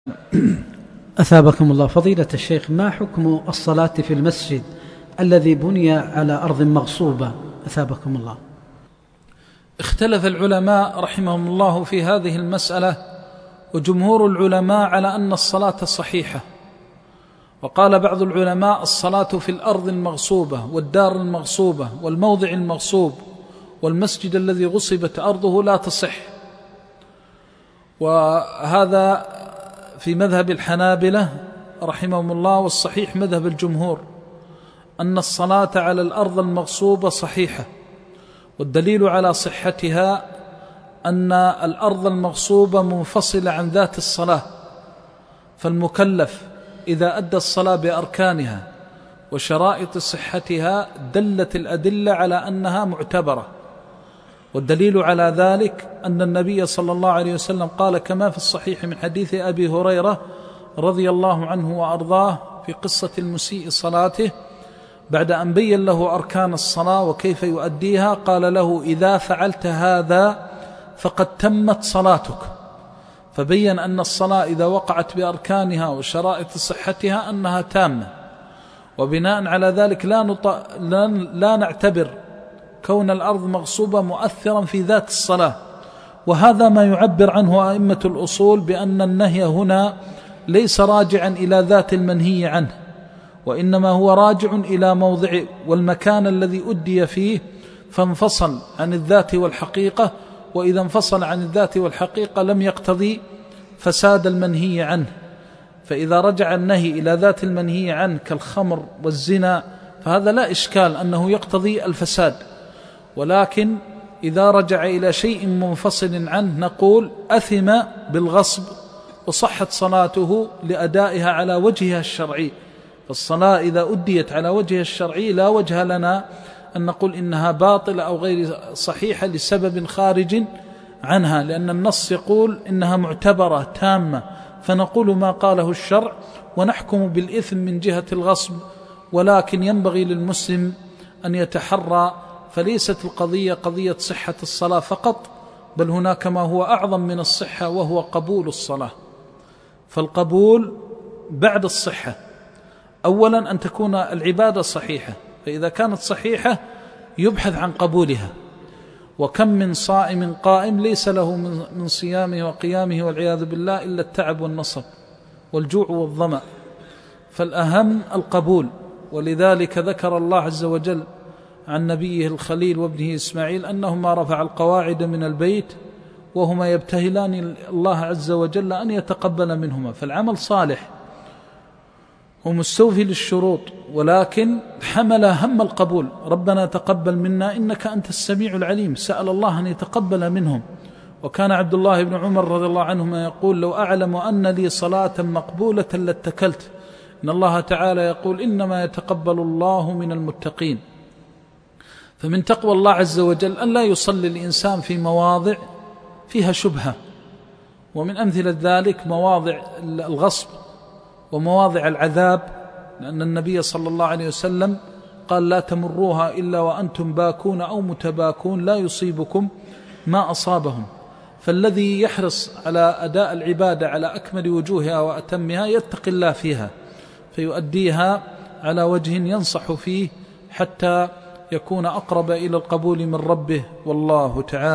أثابكم الله. فضيلة الشيخ، ما حكم الصلاة في المسجد الذي بني على أرض مغصوبة؟ أثابكم الله. اختلف العلماء رحمهم الله في هذه المسألة، وجمهور العلماء على أن الصلاة صحيحة، وقال بعض العلماء الصلاة في الأرض المغصوبة والدار المغصوبة والموضع المغصوب والمسجد الذي غصبت أرضه لا تصح. وهذا في مذهب الحنابلة رحمهم الله، والصحيح مذهب الجمهور أن الصلاة على الأرض المغصوبة صحيحة، والدليل على صحتها أن الأرض المغصوبة منفصلة عن ذات الصلاة، فالمكلف إذا أدى الصلاة بأركانها وشرائط صحتها دلت الأدلة على أنها معتبرة. والدليل على ذلك أن النبي صلى الله عليه وسلم قال كما في الصحيح من حديث أبي هريرة رضي الله عنه وأرضاه في قصة المسيء صلاته، بعد أن بين له أركان الصلاة وكيف يؤديها، قال له: إذا فعلت هذا فقد تمت صلاتك. فبين أن الصلاة إذا وقعت بأركانها وشرائط صحتها أنها تامة، وبناء على ذلك لا نعتبر كون الأرض مغصوبة مؤثرا في ذات الصلاة. وهذا ما يعبر عنه أئمة الأصول بأن النهي هنا ليس راجعا إلى ذات المنهي عنه، وإنما هو راجع إلى موضع والمكان الذي أدي فيه، فانفصل عن الذات والحقيقة، وإذا انفصل عن الذات والحقيقة لم يقتضي فساد المنهي عنه. فإذا رجع النهي إلى ذات المنهي عنه كالخمر والزنا فهذا لا إشكال أنه يقتضي الفساد، ولكن إذا رجع إلى شيء منفصل عنه نقول أثم بالغصب وصحت صلاته لأدائها على وجهها الشرعي. فالصلاة إذا أديت على وجهها الشرعي لا وجه لنا أن نقول إنها باطلة أو غير صحيحة لسبب خارج عنها، لأن النص يقول إنها معتبرة تامة، فنقول ما قاله الشرع ونحكم بالإثم من جهة الغصب. ولكن ينبغي للمسلم أن يتحرى، فليست القضية قضية صحة الصلاة فقط، بل هناك ما هو أعظم من الصحة وهو قبول الصلاة. فالقبول بعد الصحة، أولا أن تكون العبادة صحيحة، فإذا كانت صحيحة يبحث عن قبولها. وكم من صائم قائم ليس له من صيامه وقيامه والعياذ بالله إلا التعب والنصب والجوع والظمأ، فالأهم القبول. ولذلك ذكر الله عز وجل عن نبيه الخليل وابنه إسماعيل أنهما رفع القواعد من البيت وهما يبتهلان الله عز وجل أن يتقبل منهما، فالعمل صالح ومستوفي للشروط، ولكن حمل هم القبول. ربنا تقبل منا إنك أنت السميع العليم، سأل الله أن يتقبل منهم. وكان عبد الله بن عمر رضي الله عنهما يقول: لو أعلم أن لي صلاة مقبولة لاتكلت. إن الله تعالى يقول: إنما يتقبل الله من المتقين. فمن تقوى الله عز وجل أن لا يصلي الإنسان في مواضع فيها شبهة، ومن أمثلة ذلك مواضع الغصب ومواضع العذاب، لأن النبي صلى الله عليه وسلم قال: لا تمروها إلا وأنتم باكون أو متباكون لا يصيبكم ما أصابهم. فالذي يحرص على أداء العبادة على أكمل وجوهها وأتمها يتقي الله فيها فيؤديها على وجه ينصح فيه حتى يكون أقرب إلى القبول من ربه، والله تعالى